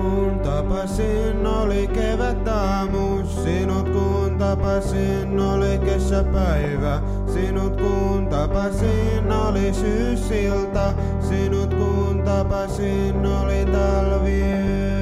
kun tapasin, oli kevätaamu. Sinut kun tapasin, oli kesäpäivä. Sinut kun tapasin, oli syysilta. Sinut kun tapasin, oli talviyö.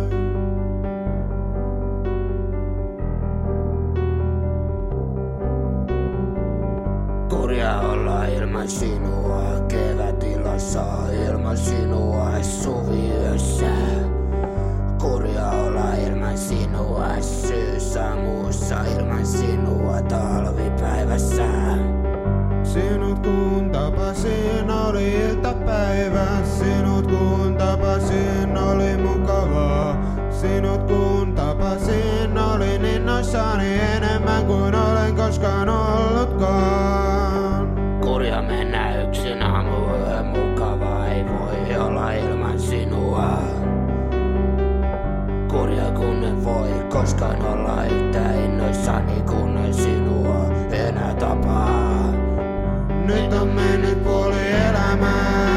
Kurja olla ilman sinua, kevätilassa ilman sinua, suviyössä. Kurja olla ilman sinua, syysaamussa ilman sinua, talvipäivässä. Sinut kun tapasin, oli iltapäivä. Sinut kun tapasin, oli mukavaa. Sinut kun tapasin, olin innoissani enemmän kuin olen koskaan ollutkaan. Kurja mennä yksin aamuyö, mukavaa ei voi olla ilman sinua. Kurja kun en voi koskaan olla yhtä innoissani kun en sinua enää tapaa. Nyt on mennyt puoli elämää.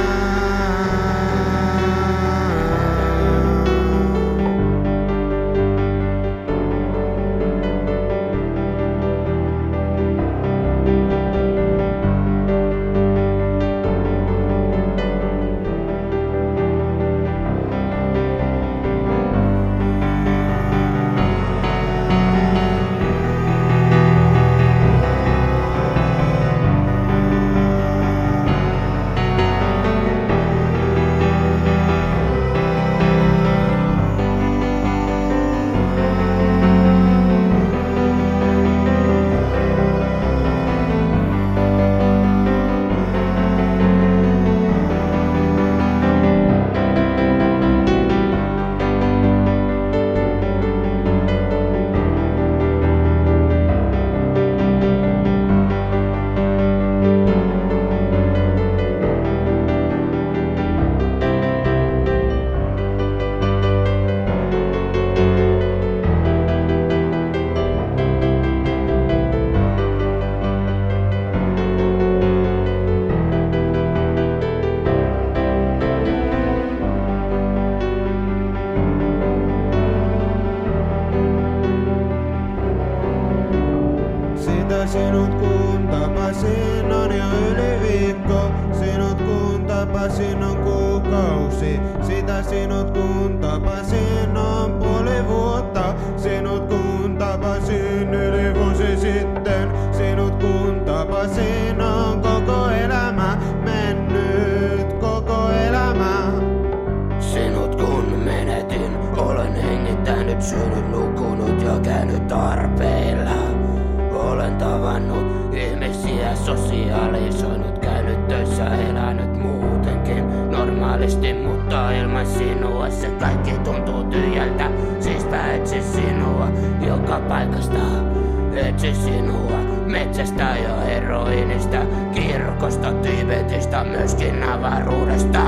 Sinut kun tapasin on jo yli viikko. Sinut kun tapasin on kuukausi. Sitä sinut kun tapasin on puoli vuotta. Sinut kun tapasin yli vuosi sitten. Sinut kun tapasin on koko elämä mennyt, koko elämä. Sinut kun menetin, olen hengittänyt, syönyt, nukkunut ja käynyt tarpeilla. Olen tavannut ihmisiä, sosiaalisoinut, käynyt töissä, elänyt muutenkin normaalisti, mutta ilman sinua se kaikki tuntuu tyhjältä. Siispä etsi sinua joka paikasta, etsi sinua metsästä ja heroinista, kirkosta, Tibetistä, myöskin avaruudesta.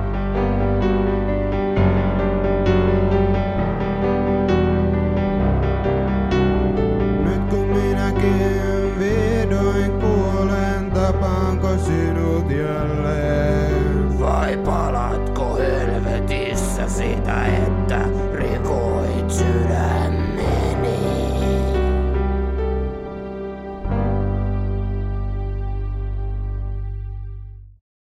Vihdoin kuolen, tapaanko sinut jälleen? Vai palatko helvetissä siitä, että